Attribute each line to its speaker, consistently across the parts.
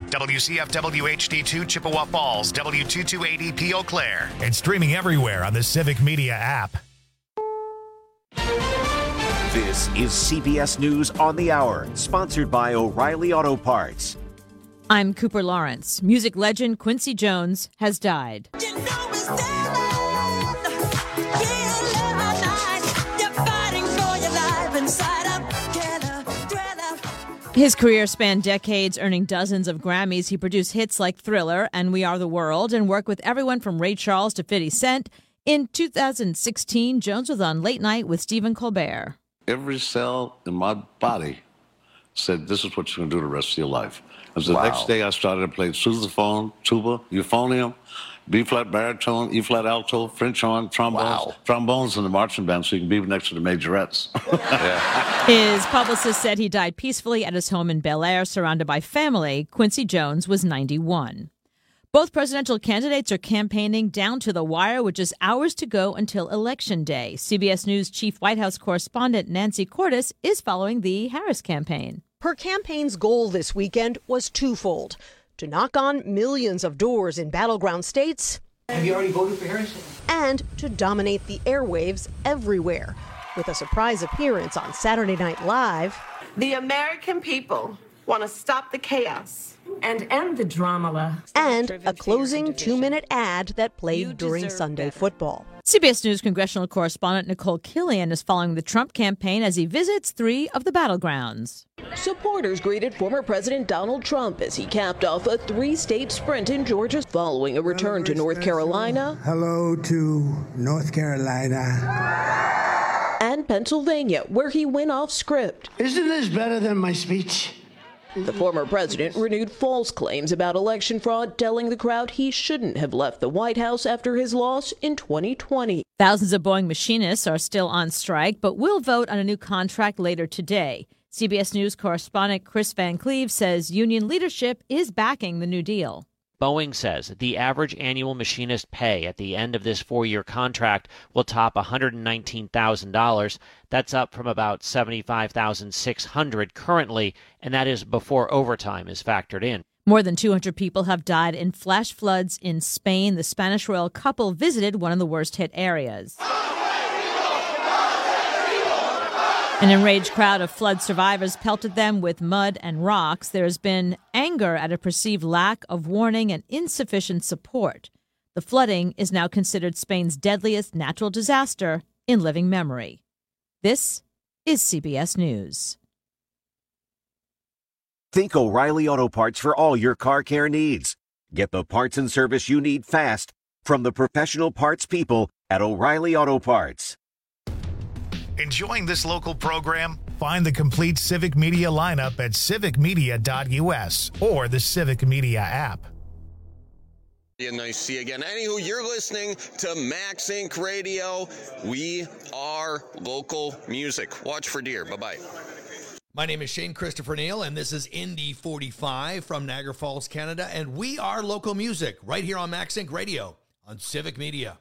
Speaker 1: WCFW HD2 Chippewa Falls, W2280P Eau Claire, and streaming everywhere on the Civic Media app.
Speaker 2: This is CBS News on the Hour, sponsored by O'Reilly Auto Parts.
Speaker 3: I'm Cooper Lawrence. Music legend Quincy Jones has died. His career spanned decades, earning dozens of Grammys. He produced hits like Thriller and We Are the World and worked with everyone from Ray Charles to 50 Cent. In 2016, Jones was on Late Night with Stephen Colbert.
Speaker 4: Every cell in my body said, this is what you're going to do the rest of your life. As the next day, I started playing sousaphone, tuba, euphonium, B-flat baritone, E-flat alto, French horn, trombones, and the marching band, so you can be next to the majorettes.
Speaker 3: His publicist said he died peacefully at his home in Bel Air, surrounded by family. Quincy Jones was 91. Both presidential candidates are campaigning down to the wire, with just hours to go until Election Day. CBS News Chief White House correspondent Nancy Cordes is following the Harris campaign.
Speaker 5: Her campaign's goal this weekend was twofold: to knock on millions of doors in battleground states.
Speaker 6: Have you already voted for Harris?
Speaker 5: And to dominate the airwaves everywhere. With a surprise appearance on Saturday Night Live.
Speaker 7: The American people want to stop the chaos
Speaker 8: and end the drama.
Speaker 5: And a closing 2-minute ad that played during Sunday football.
Speaker 3: CBS News congressional correspondent Nicole Killian is following the Trump campaign as he visits 3 of the battlegrounds.
Speaker 9: Supporters greeted former President Donald Trump as he capped off a 3-state sprint in Georgia following a return to North Carolina.
Speaker 10: Hello to North Carolina.
Speaker 9: And Pennsylvania, where he went off script.
Speaker 10: Isn't this better than my speech?
Speaker 9: The former president renewed false claims about election fraud, telling the crowd he shouldn't have left the White House after his loss in 2020.
Speaker 3: Thousands of Boeing machinists are still on strike, but will vote on a new contract later today. CBS News correspondent Chris Van Cleve says union leadership is backing the new deal.
Speaker 11: Boeing says the average annual machinist pay at the end of this 4-year contract will top $119,000. That's up from about $75,600 currently, and that is before overtime is factored in.
Speaker 3: More than 200 people have died in flash floods in Spain. The Spanish royal couple visited one of the worst-hit areas. An enraged crowd of flood survivors pelted them with mud and rocks. There has been anger at a perceived lack of warning and insufficient support. The flooding is now considered Spain's deadliest natural disaster in living memory. This is CBS News.
Speaker 2: Think O'Reilly Auto Parts for all your car care needs. Get the parts and service you need fast from the professional parts people at O'Reilly Auto Parts.
Speaker 1: Enjoying this local program? Find the complete Civic Media lineup at civicmedia.us or the Civic Media app.
Speaker 12: Yeah, nice to see you again. Anywho, you're listening to Max Inc. Radio. We are local music. Watch for deer. Bye-bye.
Speaker 13: My name is Shane Christopher Neal, and this is Indy 45 from Niagara Falls, Canada, and we are local music right here on Max Inc. Radio on Civic Media.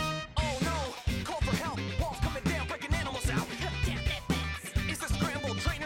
Speaker 14: Call for help, walls coming down, breaking animals out. Damn that bats. It's a scramble, train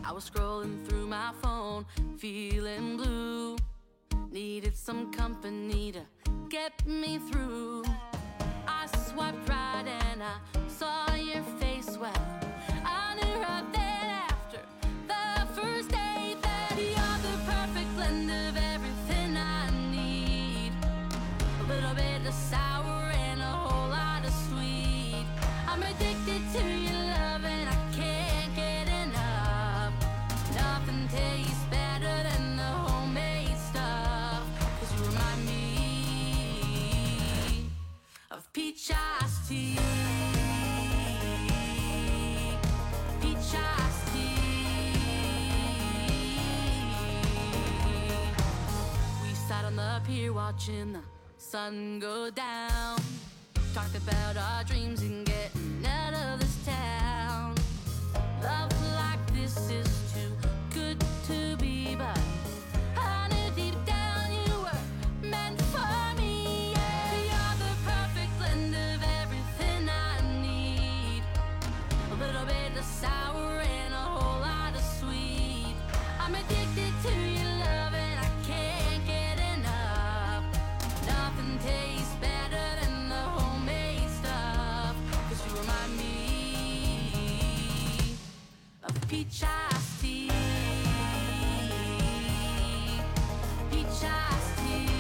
Speaker 6: I was scrolling through my phone, feeling blue. Needed some company to get me through. I swiped right and I saw your face. Well, I knew right then after the first date that you're the perfect blend of everything I need. A little bit of sour and a whole lot of sweet. I'm addicted to your love and I can't get enough. Nothing tastes better than the homemade stuff. 'Cause you remind me of peach iced tea. Peach iced tea. We sat on the pier watching the sun go down. Talked about our dreams and getting out of this town. Love like this is too good to be, but I knew deep down you were meant for me. Yeah, you're the perfect blend of everything I need. A little bit of sour and a whole lot of sweet. I'm addicted to your love and I can't get enough. Nothing tastes better than the homemade stuff. 'Cause you remind me of peach iced tea. Peach iced tea.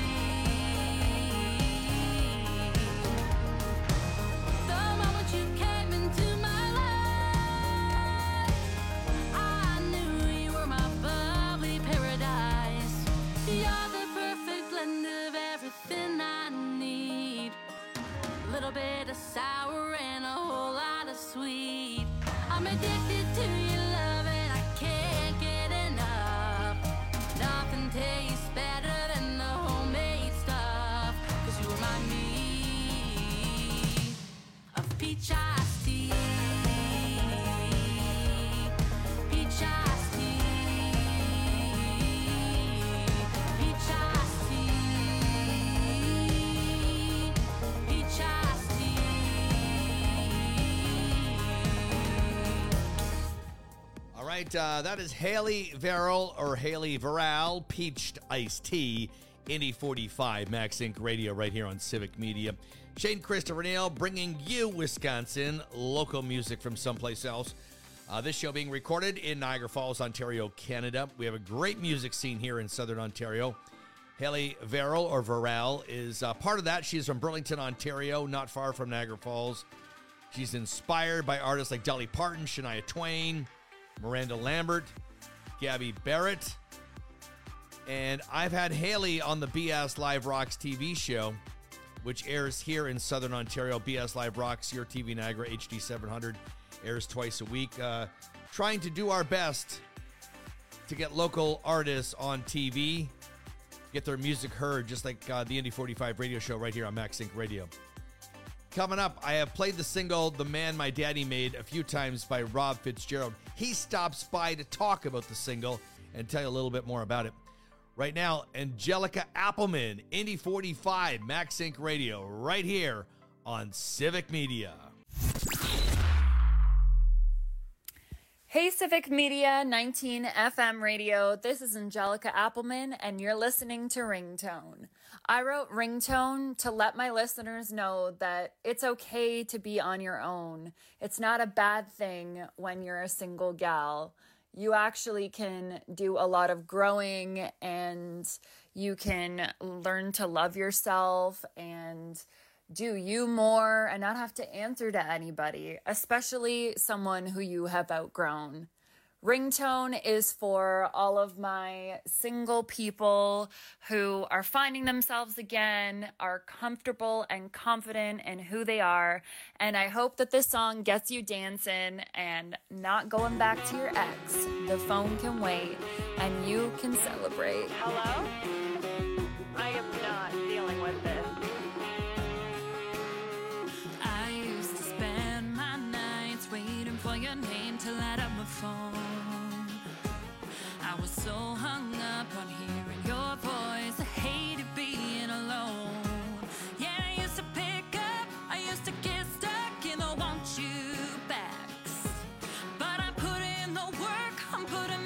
Speaker 6: The moment you came into my life, I knew you were my bubbly paradise. You're the perfect blend of everything I need. A little bit of sour and a whole lot of sweet. I'm addicted to your love and I can't get enough. Nothing tastes better than the homemade stuff. 'Cause you remind me of peach iced tea. Peach iced tea. Peach iced tea. Peach iced tea.
Speaker 13: All right, that is Haley Verrill or Haley Verral, Peached Iced Tea, Indy 45, Max Inc. Radio right here on Civic Media. Shane Christopher Neal bringing you Wisconsin local music from someplace else. This show being recorded in Niagara Falls, Ontario, Canada. We have a great music scene here in Southern Ontario. Haley Verrill or Verral is part of that. She's from Burlington, Ontario, not far from Niagara Falls. She's inspired by artists like Dolly Parton, Shania Twain, Miranda Lambert, Gabby Barrett. And I've had Haley on the BS Live Rocks TV show, which airs here in Southern Ontario. BS Live Rocks, your TV Niagara, HD 700, airs twice a week. Trying to do our best to get local artists on TV, get their music heard, just like the Indy 45 radio show right here on Max Inc. Radio. Coming up, I have played the single The Man My Daddy Made a few times by Rob Fitzgerald. He stops by to talk about the single and tell you a little bit more about it. Right now, Angelica Appleman, Indy 45, Max Inc. Radio, right here on Civic Media.
Speaker 14: Hey, Civic Media, 19 FM radio. This is Angelica Appleman, and you're listening to Ringtone. I wrote Ringtone to let my listeners know that it's okay to be on your own. It's not a bad thing when you're a single gal. You actually can do a lot of growing, and you can learn to love yourself and do you more and not have to answer to anybody, especially someone who you have outgrown. Ringtone is for all of my single people who are finding themselves again, are comfortable and confident in who they are. And I hope that this song gets you dancing and not going back to your ex. The phone can wait and you can celebrate.
Speaker 15: Hello? I am not dealing with this.
Speaker 16: I used to spend my nights waiting for your name to light up my phone. I was so hung up on hearing your voice. I hated being alone. Yeah, I used to pick up, I used to get stuck in the want you backs. But I put in the work, I'm putting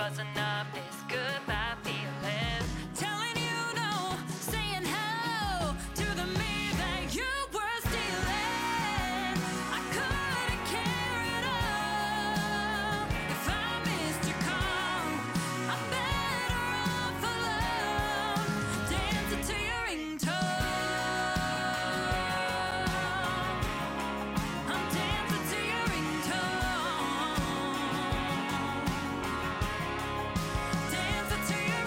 Speaker 16: buzzing up this goodbye feeling. Telling you no, saying hello to the me that you were stealing. I couldn't care at all if I missed your call. I'm better off alone, dancing to your ringtone. I'm dancing to your ringtone. Dancing to your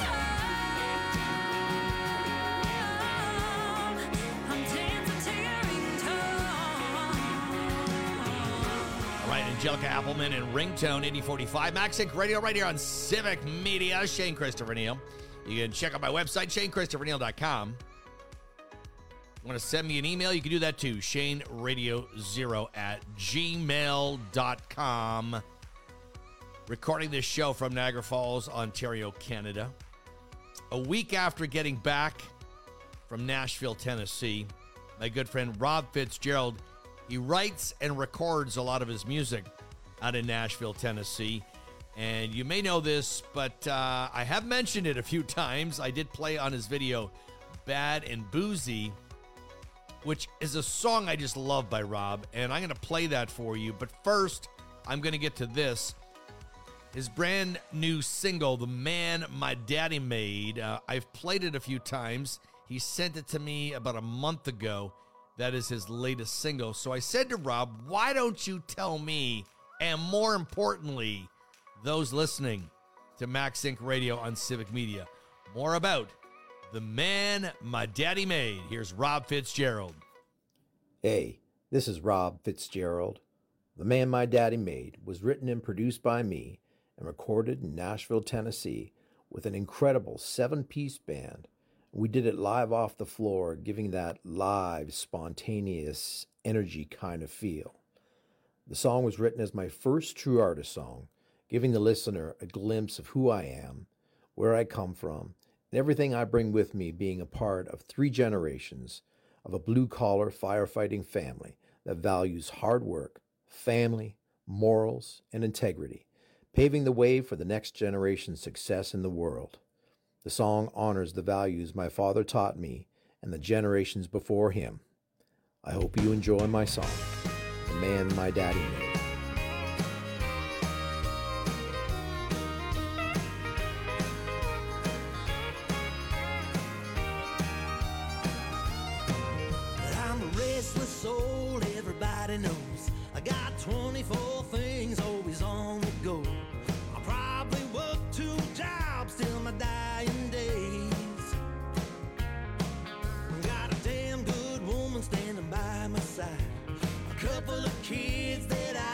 Speaker 16: ringtone. I'm dancing to your ringtone.
Speaker 13: All right, Angelica Appleman and Ringtone 8045 Max Inc. Radio right here on Civic Media. Shane Christopher Neal. You can check out my website, ShaneChristopherNeal.com. You want to send me an email? You can do that too. ShaneRadio0@gmail.com. Recording this show from Niagara Falls, Ontario, Canada. A week after getting back from Nashville, Tennessee, my good friend Rob Fitzgerald, he writes and records a lot of his music out in Nashville, Tennessee. And you may know this, but I have mentioned it a few times. I did play on his video, Bad and Boozy, which is a song I just love by Rob. And I'm going to play that for you. But first, I'm going to get to this. His brand new single, The Man My Daddy Made. I've played it a few times. He sent it to me about a month ago. That is his latest single. So I said to Rob, why don't you tell me, and more importantly, those listening to Max Inc. Radio on Civic Media, more about The Man My Daddy Made. Here's Rob Fitzgerald.
Speaker 17: Hey, this is Rob Fitzgerald. The Man My Daddy Made was written and produced by me and recorded in Nashville, Tennessee with an incredible 7-piece band. We did it live off the floor, giving that live, spontaneous energy kind of feel. The song was written as my first true artist song, giving the listener a glimpse of who I am, where I come from, and everything I bring with me, being a part of 3 generations of a blue-collar firefighting family that values hard work, family, morals, and integrity, paving the way for the next generation's success in the world. The song honors the values my father taught me and the generations before him. I hope you enjoy my song, The Man My Daddy Made.
Speaker 18: I'm a restless soul, everybody knows. I got 24 things always on the go. I'll probably work 2 jobs till my dying days. Got a damn good woman standing by my side. A couple of kids that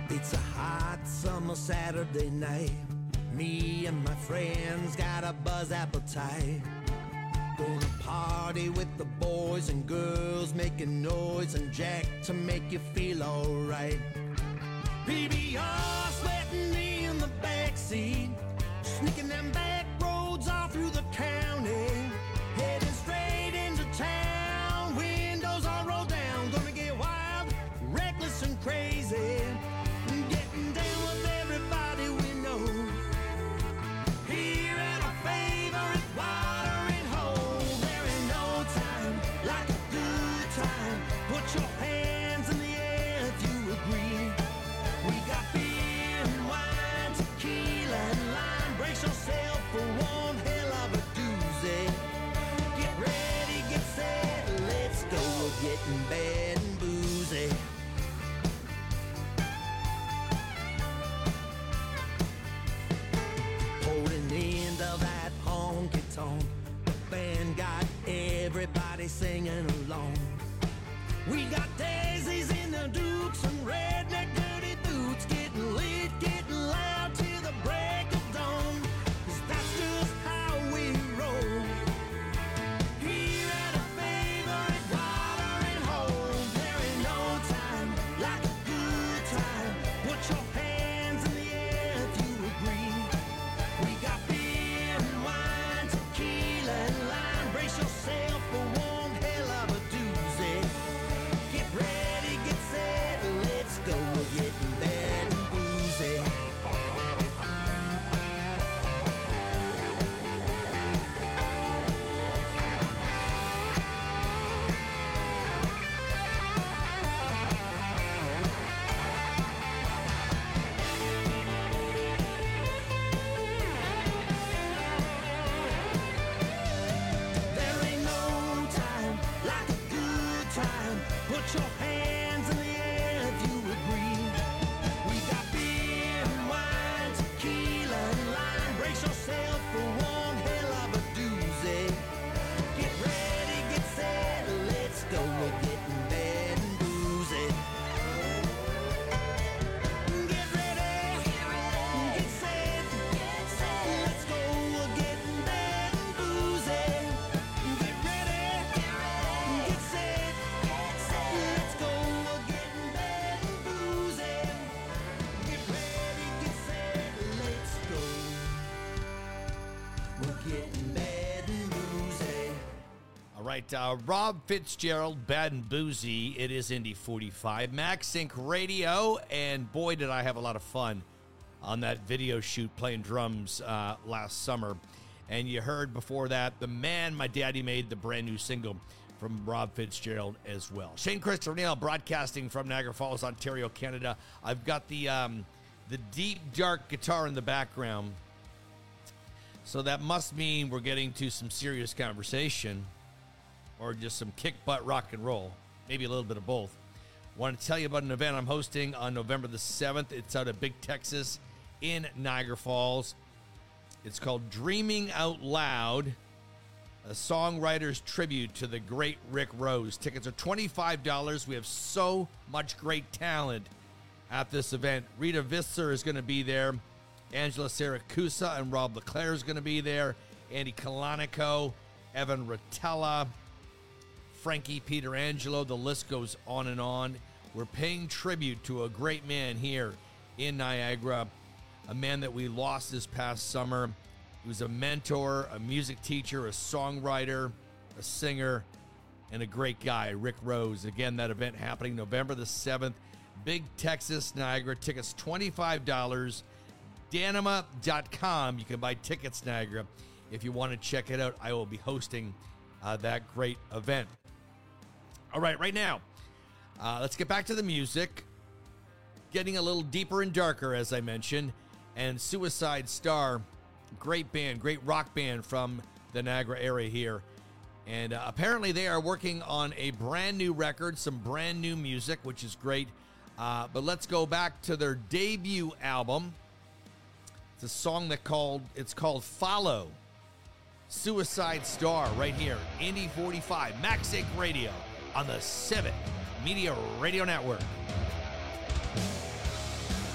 Speaker 18: It's a hot summer Saturday night. Me and my friends got a buzz appetite. Gonna party with the boys and girls, making noise and Jack to make you feel alright. PBR sweating in the backseat, sneaking them back roads all through the county, heading straight into town, windows all rolled down, gonna get wild, reckless and crazy, getting down with everybody we know, here at our favorite watering hole. There ain't no time like a good time, put your hands in the air if you agree. We got beer and wine, tequila and lime. Brace yourself for one hell of a doozy. Get ready, get set, let's go. We're getting bad and boozy. Holding the end of that honky-tonk, the band got everybody singing along. We got daisies in the Dukes and redneck dirty boots, getting lit, getting loud till the break of dawn, 'cause that's just how we roll. Here at a favorite watering hole, there ain't no time like a good time. Put your hands in the air if you agree. We got beer and wine, tequila and lime. Brace yourself for one hell of a doozy. Get ready, get set, let's go. We're getting bad and boozy. There ain't no time like a good time. Put your hands in the air if you agree. We got beer and wine, tequila and lime. Brace yourself for one hell of a doozy. Get ready, get set, let's go. We're getting bad and boozy. Get ready, get set, let's go. We're getting bad and boozy. Get ready, get set, let's go. We're getting bad and boozy. Get ready, get set, let's go. We're getting bad and boozy.
Speaker 13: All right, Rob Fitzgerald, Bad and Boozy. It is Indy 45, Max Inc. Radio, and boy, did I have a lot of fun on that video shoot playing drums last summer. And you heard before that, The Man My Daddy Made, the brand new single from Rob Fitzgerald as well. Shane Christopher Neal broadcasting from Niagara Falls, Ontario, Canada. I've got the deep, dark guitar in the background, so that must mean we're getting to some serious conversation or just some kick-butt rock and roll, maybe a little bit of both. Want to tell you about an event I'm hosting on November the 7th. It's out of Big Texas in Niagara Falls. It's called Dreaming Out Loud, a songwriter's tribute to the great Rick Rose. Tickets are $25. We have so much great talent at this event. Rita Visser is going to be there. Angela Siracusa and Rob LeClaire is going to be there. Andy Kalanico, Evan Rotella, Frankie Peterangelo. The list goes on and on. We're paying tribute to a great man here in Niagara, a man that we lost this past summer. He was a mentor, a music teacher, a songwriter, a singer, and a great guy, Rick Rose. Again, that event happening November the 7th, Big Texas, Niagara. Tickets $25. Danima.com. You can buy tickets, Niagara. If you want to check it out, I will be hosting that great event. All right, right now, let's get back to the music. Getting a little deeper and darker, as I mentioned. And Suicide Star, great band, great rock band from the Niagara area here. And apparently they are working on a brand new record, some brand new music, which is great. But let's go back to their debut album. It's a song it's called Follow. Suicide Star right here, Indy 45, Max Inc. Radio on the Civic Media Radio Network.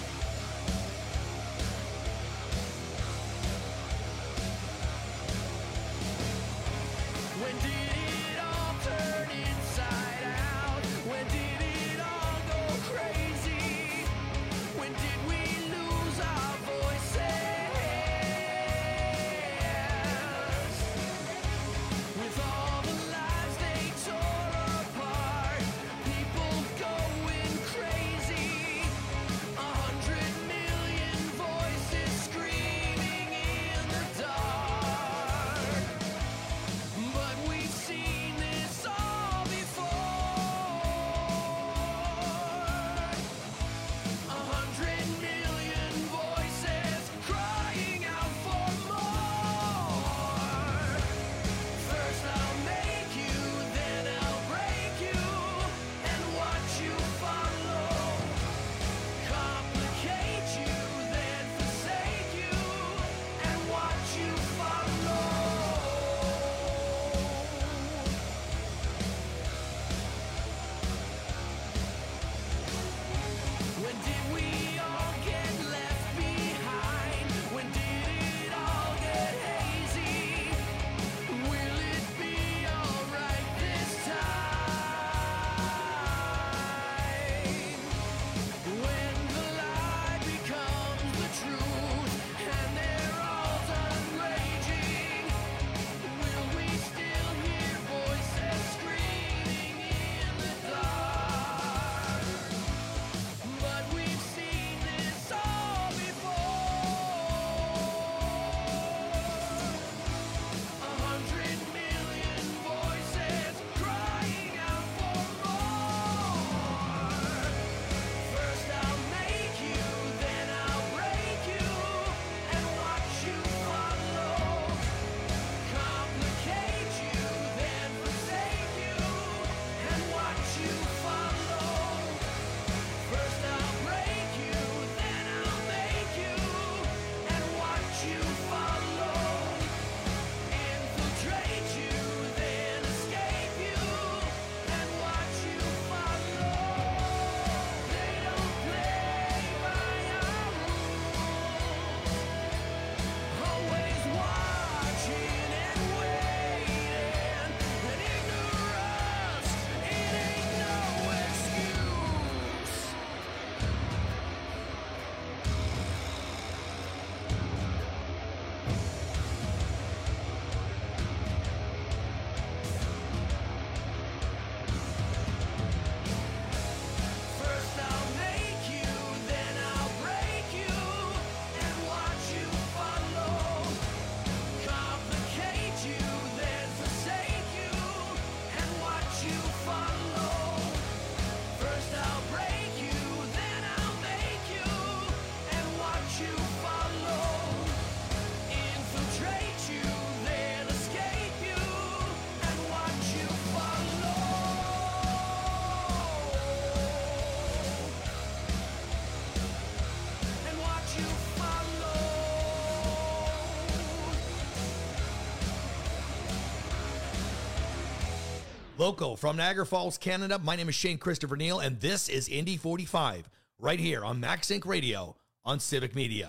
Speaker 13: Local from Niagara Falls, Canada, my name is Shane Christopher Neal, and this is Indy 45, right here on Max Inc. Radio on Civic Media.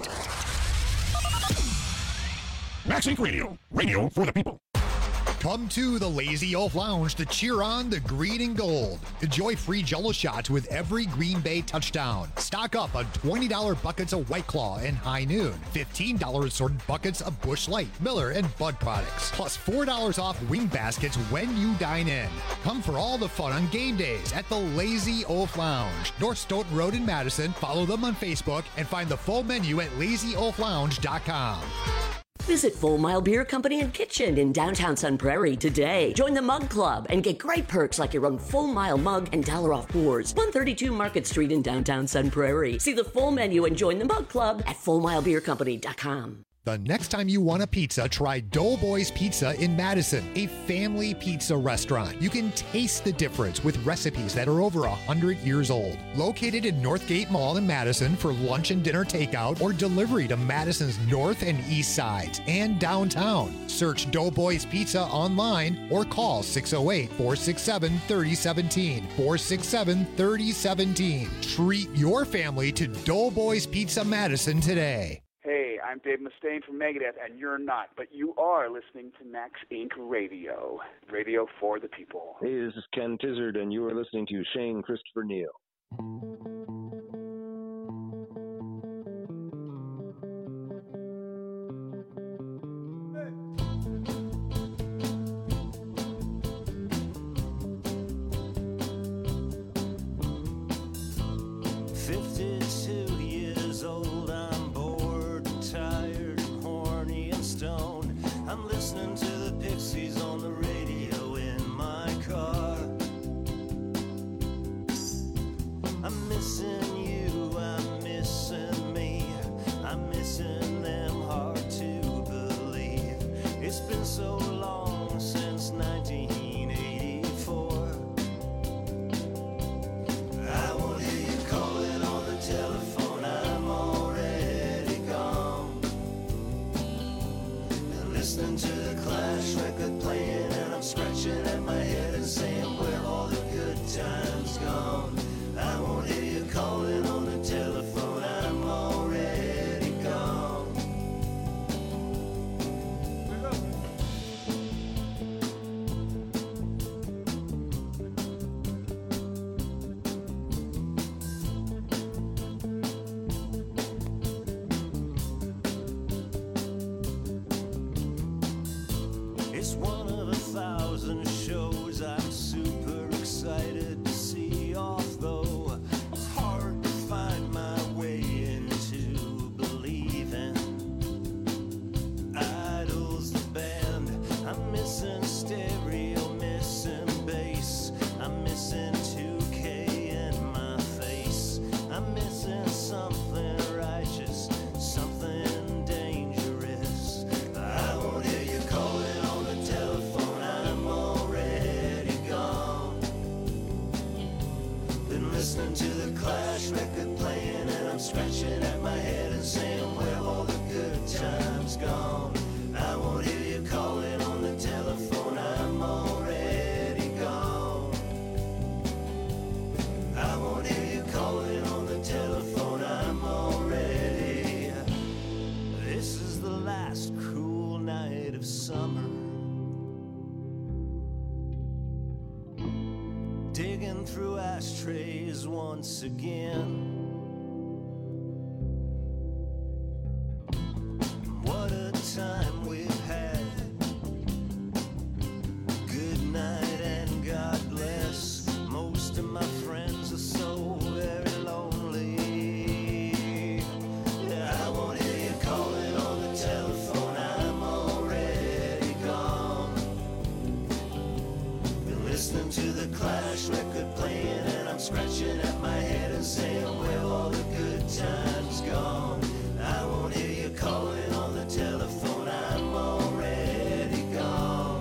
Speaker 1: Max Inc. Radio, radio for the people. Come to the Lazy Oaf Lounge to cheer on the green and gold. Enjoy free Jell-O shots with every Green Bay touchdown. Stock up on $20 buckets of White Claw and High Noon. $15 assorted buckets of Busch Light, Miller, and Bud products. Plus $4 off wing baskets when you dine in. Come for all the fun on game days at the Lazy Oaf Lounge. North Stoughton Road in Madison. Follow them on Facebook and find the full menu at lazyoaflounge.com.
Speaker 19: Visit Full Mile Beer Company and Kitchen in downtown Sun Prairie today. Join the Mug Club and get great perks like your own Full Mile mug and $1 off pours. 132 Market Street in downtown Sun Prairie. See the full menu and join the Mug Club at FullMileBeerCompany.com.
Speaker 1: The next time you want a pizza, try Doughboys Pizza in Madison, a family pizza restaurant. You can taste the difference with recipes that are over 100 years old. Located in Northgate Mall in Madison for lunch and dinner takeout or delivery to Madison's north and east sides and downtown. Search Doughboys Pizza online or call 608-467-3017. 467-3017. Treat your family to Doughboys Pizza Madison today.
Speaker 20: Hey, I'm Dave Mustaine from Megadeth, and you're not, but you are listening to Max Inc. Radio, radio for the people.
Speaker 21: Hey, this is Ken Tizzard, and you are listening to Shane Christopher Neal.
Speaker 18: Calling on the telephone. record playing, and I'm scratching at my head and saying, where have all the good times gone? I won't hear you calling on the telephone, I'm already gone. I won't hear you calling on the telephone, I'm already. This is the last cruel night of summer. Digging through ashtrays once again. What a time we've had. Good night and God bless. Most of my friends are so very lonely. Yeah, I won't hear you calling on the telephone, I'm already gone. Been listening to the Clash record playing, and I'm scratching at my head and saying, where have all the good times gone? I won't hear you calling on the telephone, I'm already gone.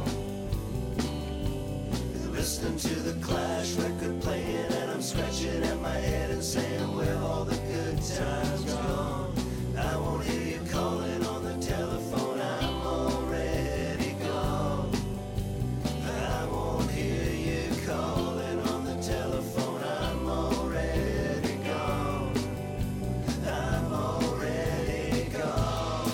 Speaker 18: Listening to the Clash record playing, and I'm scratching at my head and saying, where have all the good times gone? I won't hear you calling on the telephone, I'm already gone. I won't hear you calling on the telephone, I'm already gone. I'm already gone.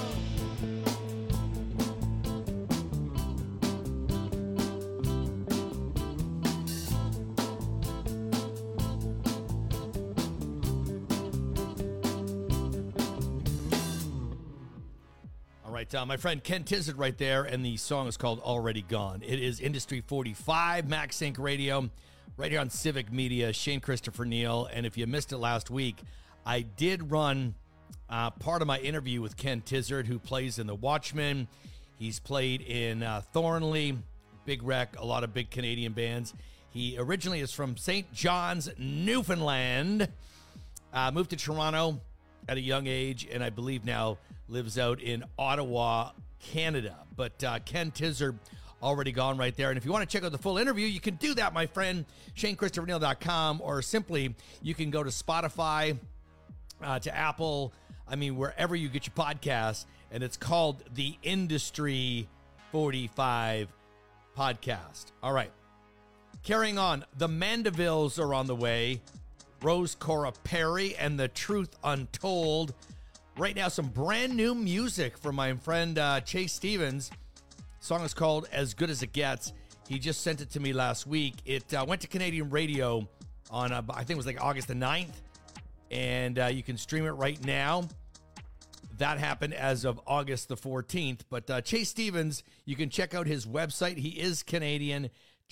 Speaker 13: All right, my friend Ken Tizzard right there, and the song is called Already Gone. It is Industry 45, Max Inc. Radio, right here on Civic Media, Shane Christopher Neal. And if you missed it last week, I did run part of my interview with Ken Tizzard, who plays in The Watchmen. He's played in Thornley, Big Wreck, a lot of big Canadian bands. He originally is from St. John's, Newfoundland, moved to Toronto at a young age, and I believe now lives out in Ottawa, Canada. But Ken Tizzard, Already Gone right there. And if you want to check out the full interview, you can do that, my friend, ShaneChristopherNeal.com, or simply you can go to Spotify, to Apple, wherever you get your podcasts, and it's called the Industry 45 Podcast. All right. Carrying on, the Mandevilles are on the way. Rose Cora Perry and The Truth Untold. Right now, some brand new music from my friend Chase Stevens. The song is called As Good As It Gets. He just sent it to me last week. It went to Canadian radio on, I think it was like August the 9th. And you can stream it right now. That happened as of August the 14th. But Chase Stevens, you can check out his website. He is Canadian,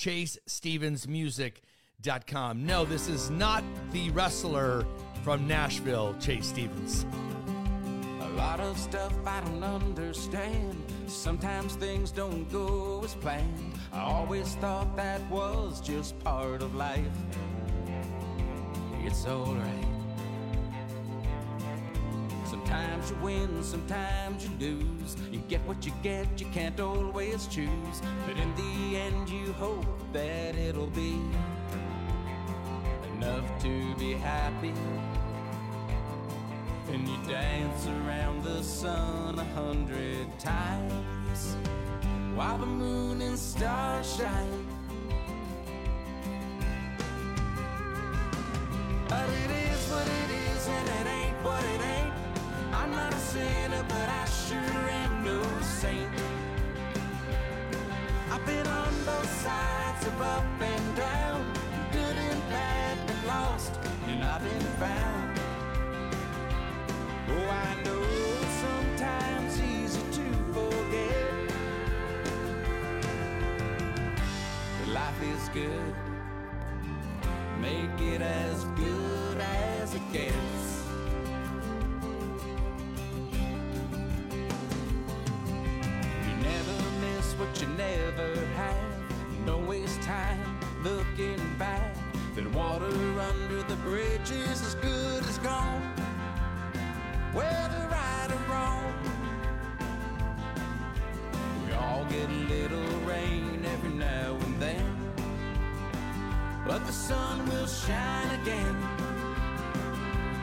Speaker 13: ChaseStevensMusic.com. No, this is not the wrestler from Nashville, Chase Stevens.
Speaker 4: A lot of stuff I don't understand. Sometimes things don't go as planned. I always thought that was just part of life. It's alright. Sometimes you win, sometimes you lose. You get what you get, you can't always choose. But in the end you hope that it'll be enough to be happy. And you dance around the sun 100 times while the moon and stars shine. But it is what it is and it ain't what it ain't. I'm not a sinner, but I sure am no saint. I've been on both sides of up and down, good and bad, been lost and I've been found. Oh, I know it's sometimes easy to forget, but life is good. Make it as good as it gets. You never miss what you never have. Don't waste time looking back. That water under the bridge is as good as gone. Whether right or wrong, we all get a little rain every now and then, but the sun will shine again.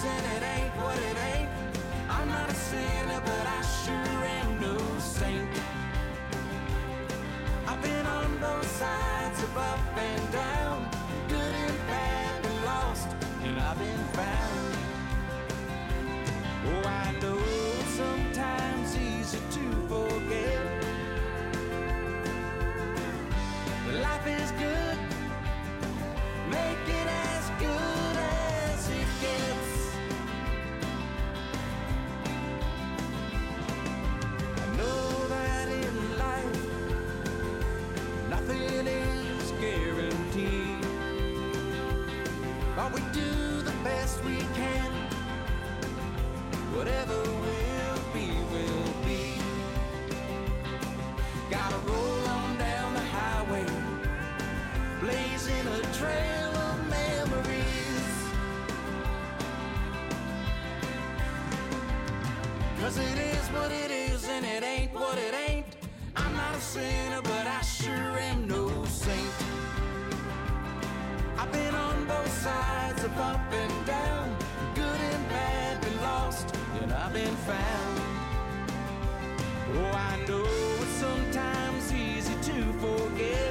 Speaker 4: and it ain't what it ain't. I'm not a sinner, but I sure ain't no saint. I've been on both sides of up and down, good and bad and lost, and I've been found. Oh, I know it's sometimes easy to forget. Life is good, make it as good as it gets. I know that in life nothing is guaranteed, but we do the best we can. Whatever will be, will be. Gotta roll on down the highway, blazing a trail of memories. 'Cause it is what it is and it ain't what it ain't. I'm not a sinner, but I sure am no saint. I've been on both sides of up and down, good and bad, been lost, and I've been found. Oh, I know it's sometimes easy to forget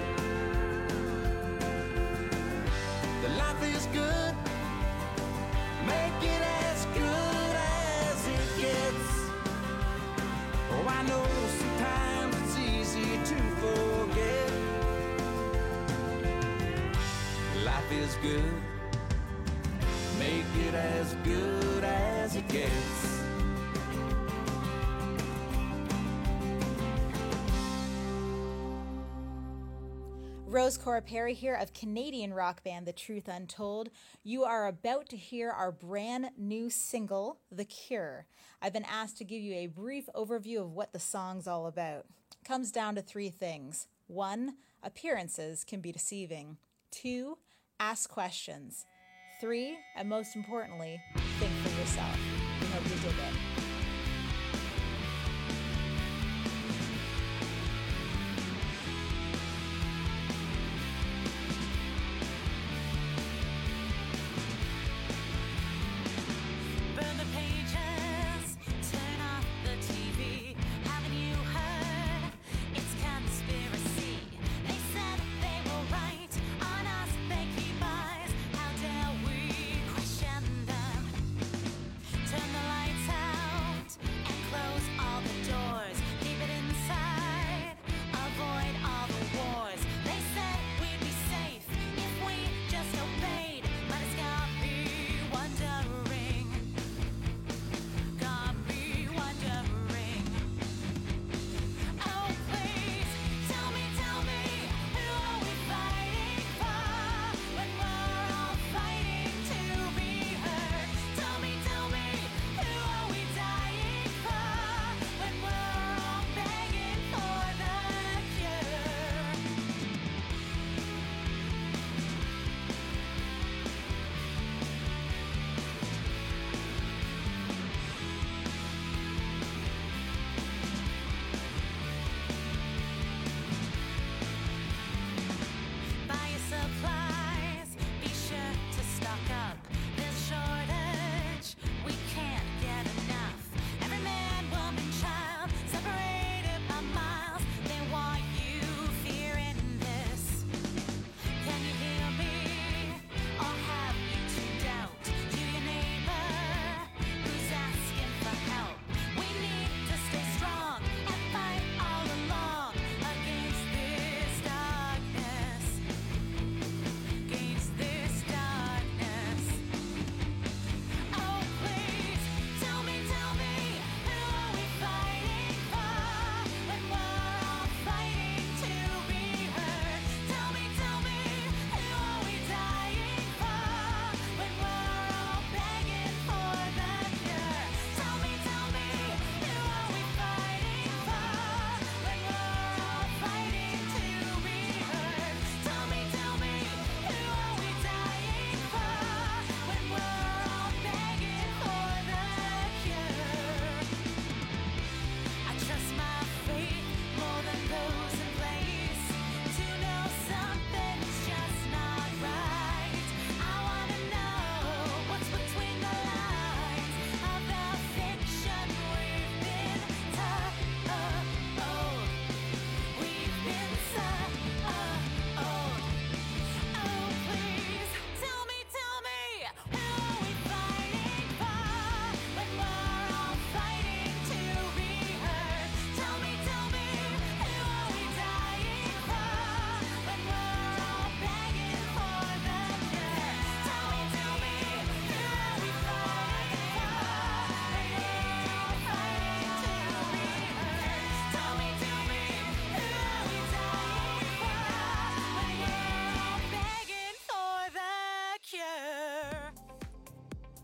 Speaker 4: that life is good, make it as good as it gets. Oh, I know sometimes it's easy to forget life is good, make it as good as it gets.
Speaker 7: Rose Cora Perry here of Canadian rock band The Truth Untold. You are about to hear our brand new single, The Cure. I've been asked to give you a brief overview of what the song's all about. It comes down to three things. 1, appearances can be deceiving. 2, ask questions. 3, and most importantly, think for yourself. We hope you dig it.
Speaker 16: Burn the pages, turn off the TV. Haven't you heard? It's conspiracy. They said they were right on us, they keep eyes. How dare we question them? Turn the lights out.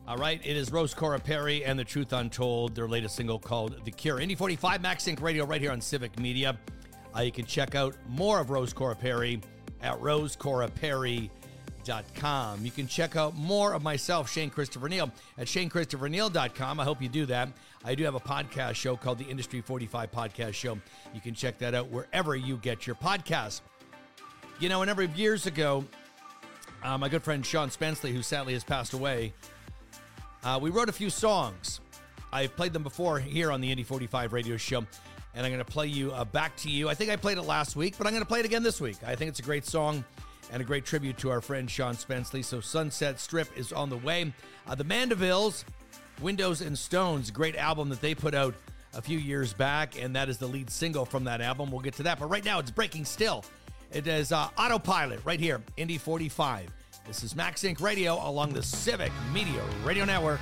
Speaker 13: All right, it is Rose Cora Perry and The Truth Untold, their latest single called The Cure. Indy 45 Max Inc. Radio right here on Civic Media. You can check out more of Rose Cora Perry at rosecoraperry.com. You can check out more of myself, Shane Christopher Neal, at shanechristopherneal.com. I hope you do that. I do have a podcast show called the Industry 45 Podcast Show. You can check that out wherever you get your podcasts. You know, a number of years ago, my good friend Sean Spenceley, who sadly has passed away, we wrote a few songs. I've played them before here on the Indy 45 radio show, and I'm going to play you back to you. I think I played it last week, but I'm going to play it again this week. I think it's a great song and a great tribute to our friend Sean Spenceley. So Sunset Strip is on the way. The Mandevilles, Windows and Stones, great album that they put out a few years back, and that is the lead single from that album. We'll get to that, but right now it's Breaking Still. It is Autopilot right here, Indy 45. This is Max Inc. Radio along the Civic Media Radio Network.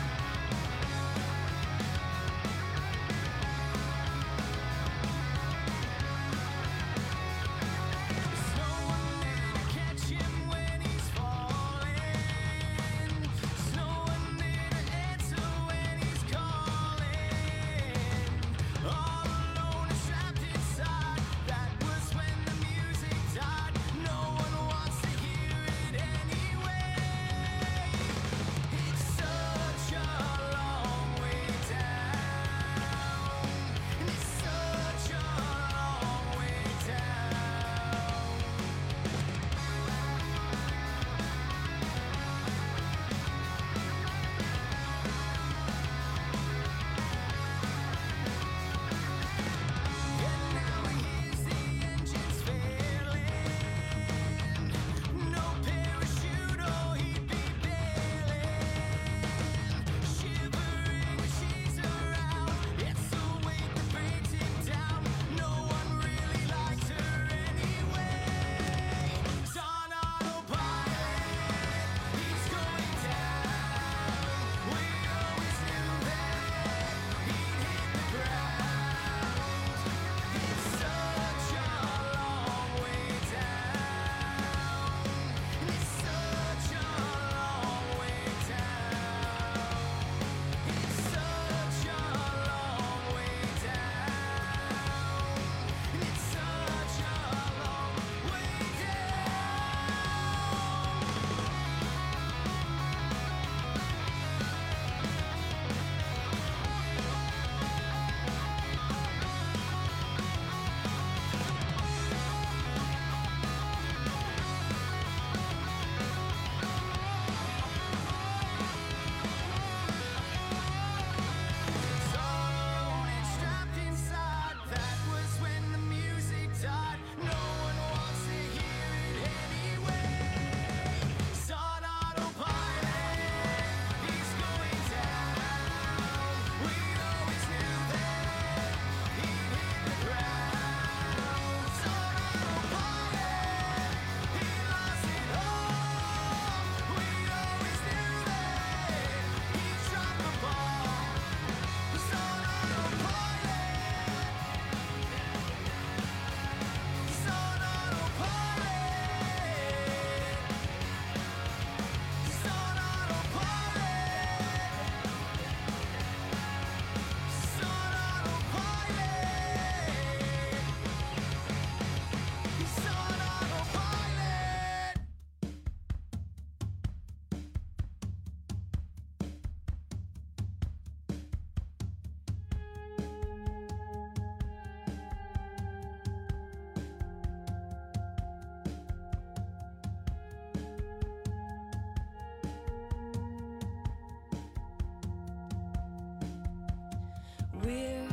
Speaker 16: We're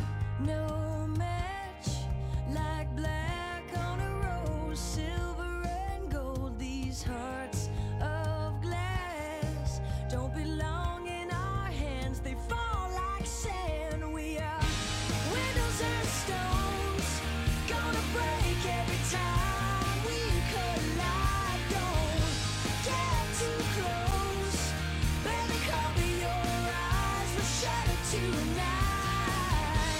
Speaker 16: no match, like black on a rose, silver and gold. These hearts of glass don't belong in our hands, they fall like sand. We are windows and stones, gonna break every time we collide. Don't get too close, baby, cover your eyes, we'll shatter tonight.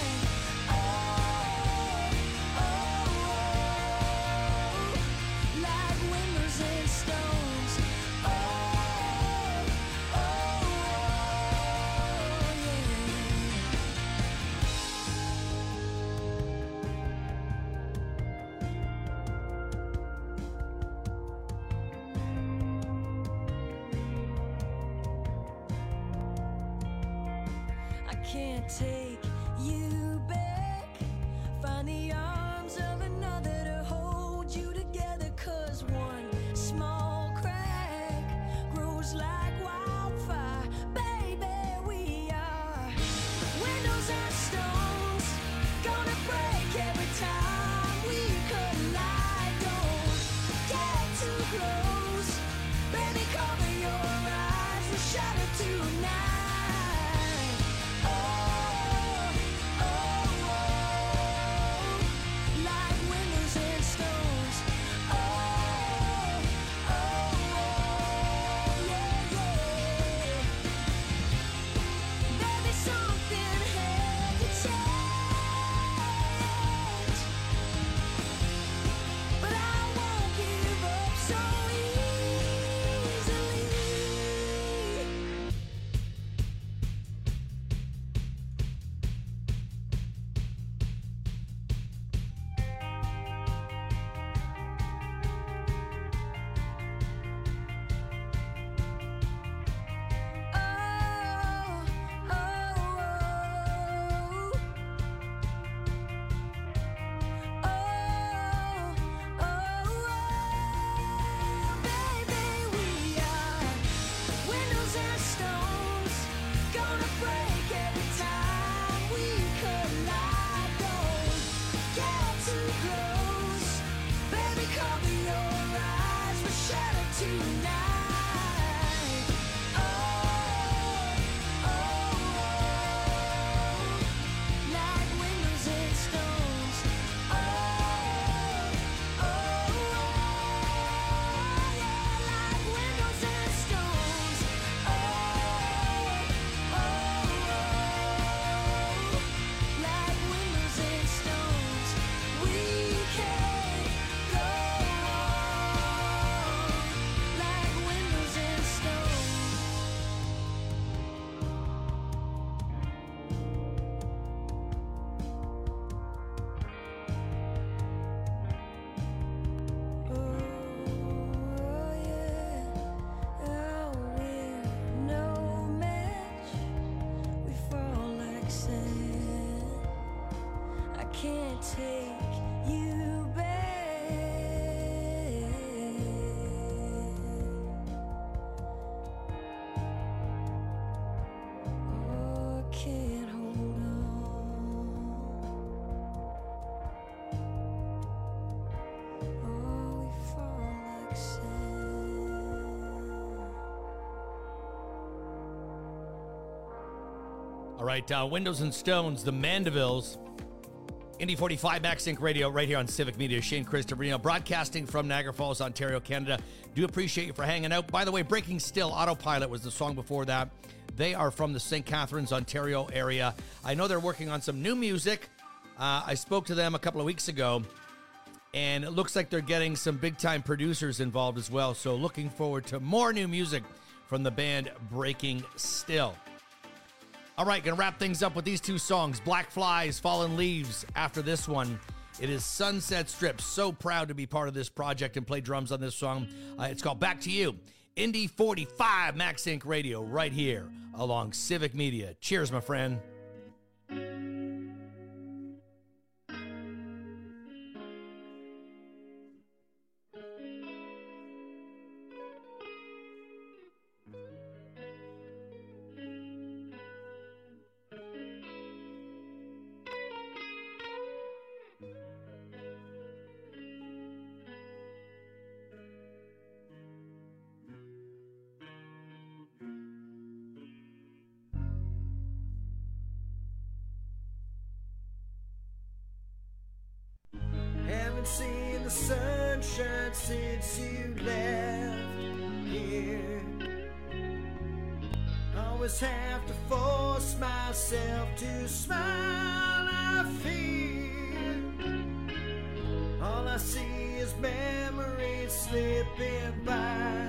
Speaker 16: can't take you back. Find the arms of another to hold you together, 'cause one small crack grows like wildfire. Baby, we are windows and stones, gonna break every time we collide. Don't get too close, baby, cover your eyes, we'll shatter tonight.
Speaker 13: All right, Windows and Stones, the Mandevilles. Indy 45 Max Inc. Radio right here on Civic Media. Shane Christopher, broadcasting from Niagara Falls, Ontario, Canada. Do appreciate you for hanging out. By the way, Breaking Still, Autopilot was the song before that. They are from the St. Catharines, Ontario area. I know they're working on some new music. I spoke to them a couple of weeks ago, and it looks like they're getting some big-time producers involved as well. So looking forward to more new music from the band Breaking Still. All right, going to wrap things up with these two songs, Black Flies, Fallen Leaves. After this one, it is Sunset Strip. So proud to be part of this project and play drums on this song. It's called Back to You. Indy 45 Max Inc. Radio right here along Civic Media. Cheers, my friend.
Speaker 18: Haven't seen the sunshine since you left here. Always have to force myself to smile. I fear all I see is memories slipping by.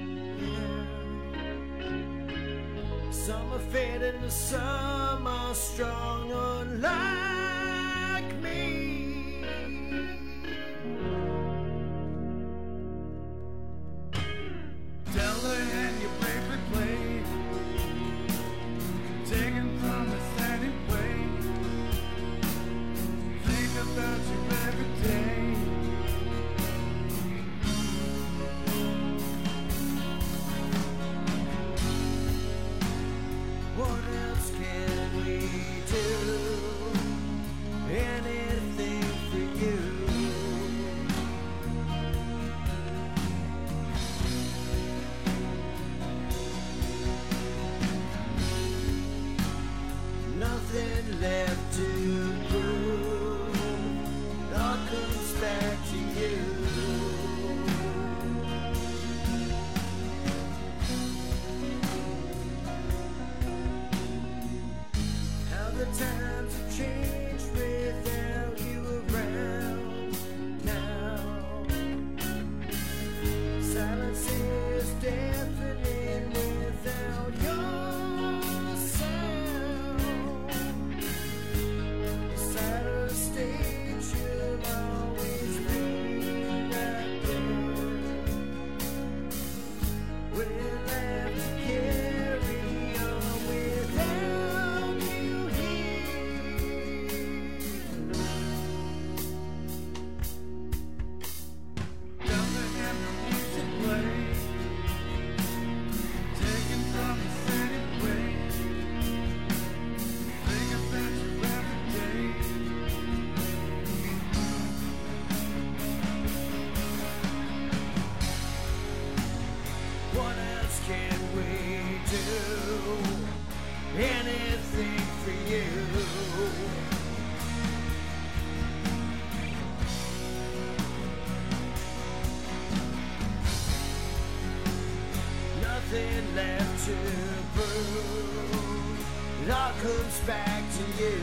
Speaker 18: Some are faded and some are strong, unlike me. Tell her and your paper plate, taken from the nothing left to carry on without you here. Nothing have the music play, taken from the city way. Think about you every day. What else can we do? Anything for you. Nothing left to prove. It all comes back to you.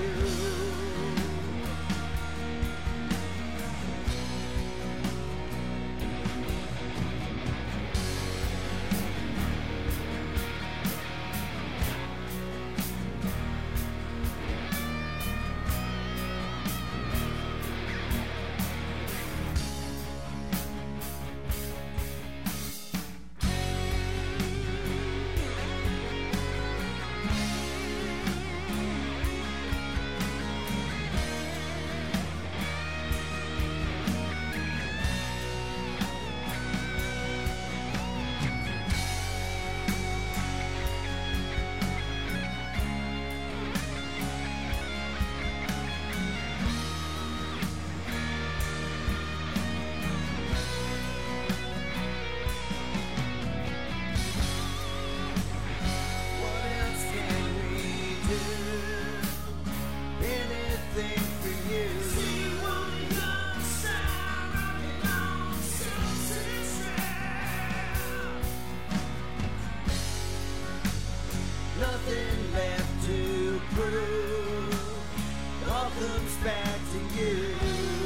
Speaker 18: Nothing left to prove. All comes back to you.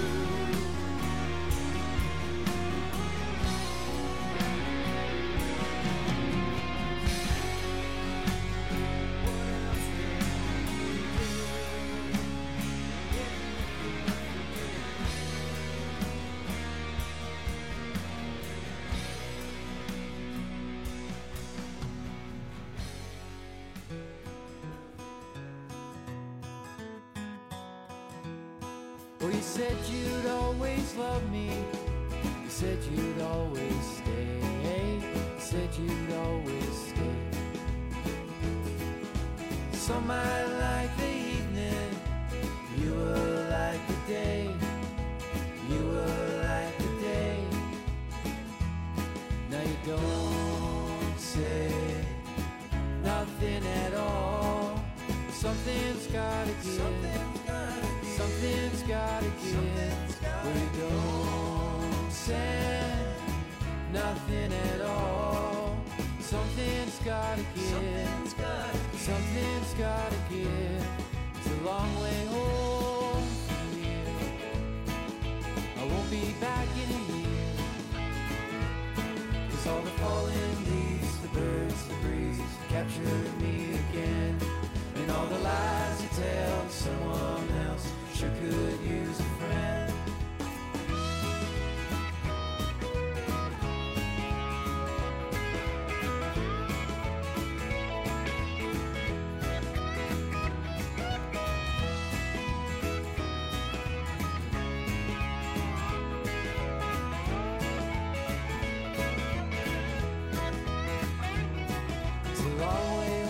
Speaker 4: Well, you said you'd always love me. You said you'd always stay. You said you'd always stay. Some might like the evening. You were like the day. You were like the day. Now you don't say nothing at all. Something's gotta give. Something's gotta give. Well, you don't say nothing at all. Something's gotta give. Something's gotta give. It's a long way home from here. I won't be back in a year. 'Cause all the fallen leaves, the birds, the breeze capture me again. And all the lies you tell to someone else sure could use a friend. It's a long way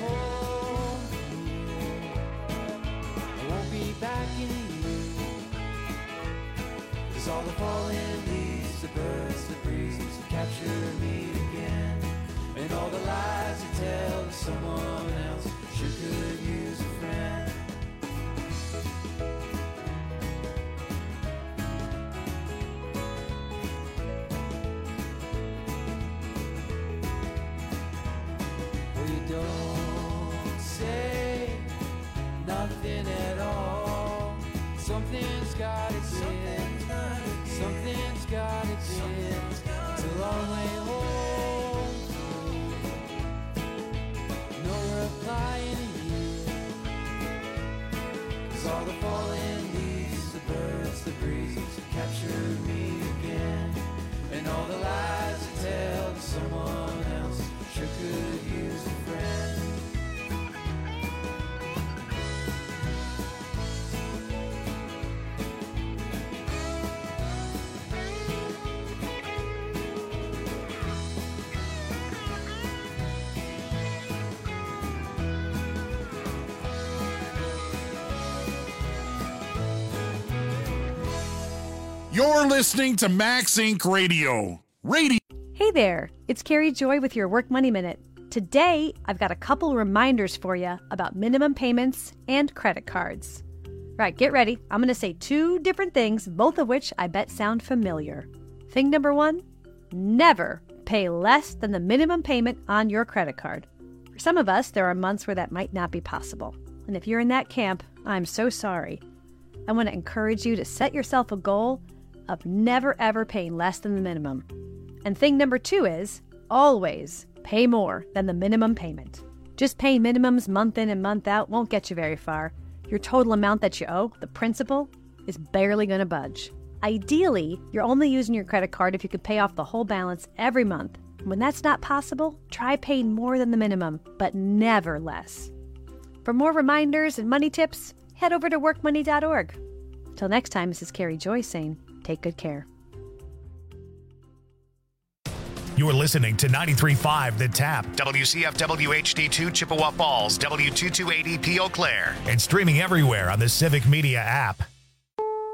Speaker 8: You're listening to Max Inc. Radio.
Speaker 22: Hey there, it's Carrie Joy with your Work Money Minute. Today, I've got a couple reminders for you about minimum payments and credit cards. Right, get ready. I'm going to say two different things, both of which I bet sound familiar. Thing number one, never pay less than the minimum payment on your credit card. For some of us, there are months where that might not be possible. And if you're in that camp, I'm so sorry. I want to encourage you to set yourself a goal of never ever paying less than the minimum. And thing number two is always pay more than the minimum payment. Just paying minimums month in and month out won't get you very far. Your total amount that you owe, the principal, is barely going to budge. Ideally, you're only using your credit card if you could pay off the whole balance every month. When that's not possible, try paying more than the minimum, but never less. For more reminders and money tips, head over to workmoney.org. Till next time, this is Carrie Joy saying, take good care.
Speaker 1: You're listening to 93.5 The Tap, WCFW HD2 Chippewa Falls, W228EP Eau Claire, and streaming everywhere on the Civic Media app.